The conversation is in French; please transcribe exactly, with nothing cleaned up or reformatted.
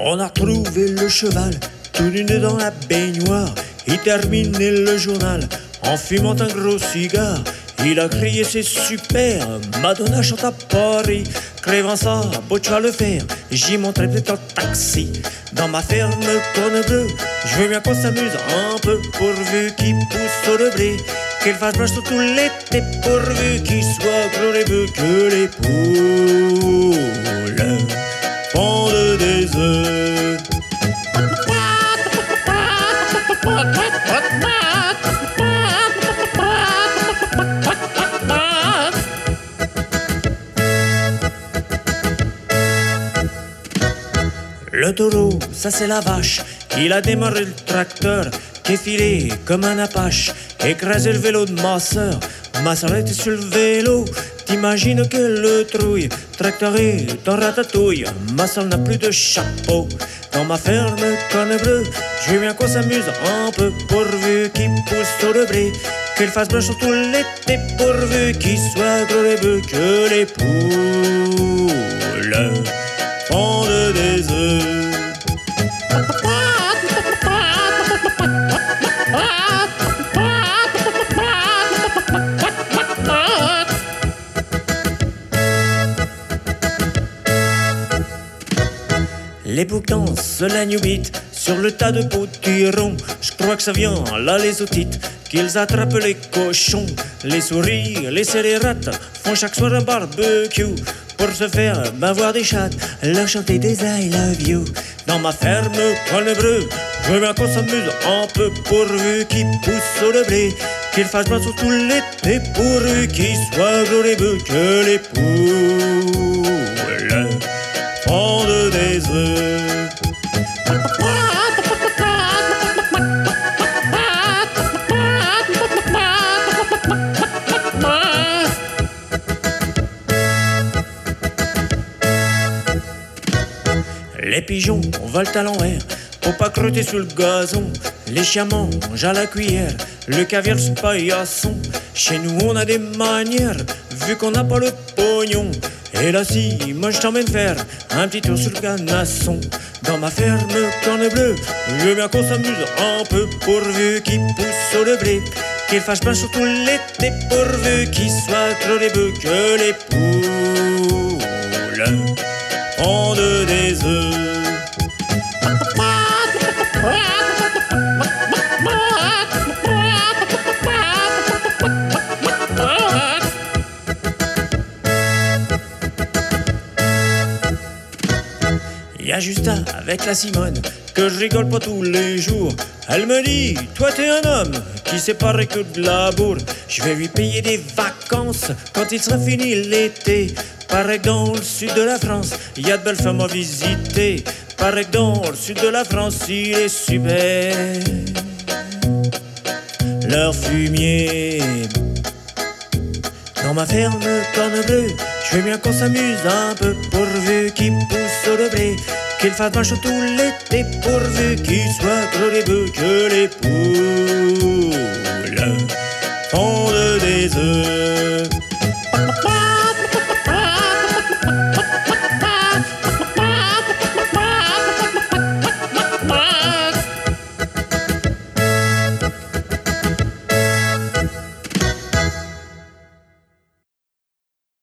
On a retrouvé le cheval, tout nu dans la baignoire. Il terminait le journal en fumant un gros cigare. Il a crié c'est super, Madonna chante à Paris. Crèvant ça, Boccia le faire, j'y monterai peut-être en taxi. Dans ma ferme corne bleue, je veux bien qu'on s'amuse un peu, pourvu qu'il pousse le blé, qu'il fasse blanche sur tout l'été, pourvu qu'il soit gros les bœufs, que les poules pondent des œufs. Le taureau, ça c'est la vache. Il a démarré le tracteur, qui est filé comme un apache, écrasé le vélo de ma sœur. Ma sœur était sur le vélo, t'imagines quelle trouille. Tracteur est en ratatouille, ma sœur n'a plus de chapeau. Dans ma ferme corne bleue, je veux bien qu'on s'amuse un peu, pourvu qu'il pousse sur le blé, qu'il fasse blanche sur tout l'été, pourvu qu'il soit gros les bœufs, que les poules pondent des œufs. Les boucs dansent la new beat sur le tas de potirons. Je crois que ça vient là les otites, qu'ils attrapent les cochons. Les souris, les scélérates font chaque soir un barbecue pour se faire ben voir des chattes, leur chanter des I love you. Dans ma ferme corne bleue, je veux bien qu'on s'amuse un peu, pourvu qu'il pousse le blé, qu'il fasse blanc sur tout l'été, pourvu qu'il soit gros les bœufs, que les poules pondent des œufs. Les pigeons volent à l'envers pour pas crotter sur le gazon. Les chiens mangent à la cuillère le caviar sur paillasson. Chez nous on a des manières, vu qu'on n'a pas le pognon. Et là si, moi je t'emmène faire un petit tour sur le canasson. Dans ma ferme corne bleue, je veux bien qu'on s'amuse un peu, pourvu qu'il pousse le blé, qu'il fasse blanche sur tout l'été, pourvu qu'il soit gros les bœufs, que les poules pondent des œufs. Y'a Justin avec la Simone que je rigole pas tous les jours. Elle me dit, toi t'es un homme qui sait pas que de la bourre. Je vais lui payer des vacances quand il sera fini l'été. Paraît que dans le sud de la France, y a de belles femmes à visiter. Paraît que dans le sud de la France, il est super leur fumier. Dans ma ferme corne bleue, je veux bien qu'on s'amuse un peu, pourvu qu'il pousse le blé, qu'il fasse blanche tout l'été, pourvu qu'il soit gros les bœufs, que les poules pondent des œufs.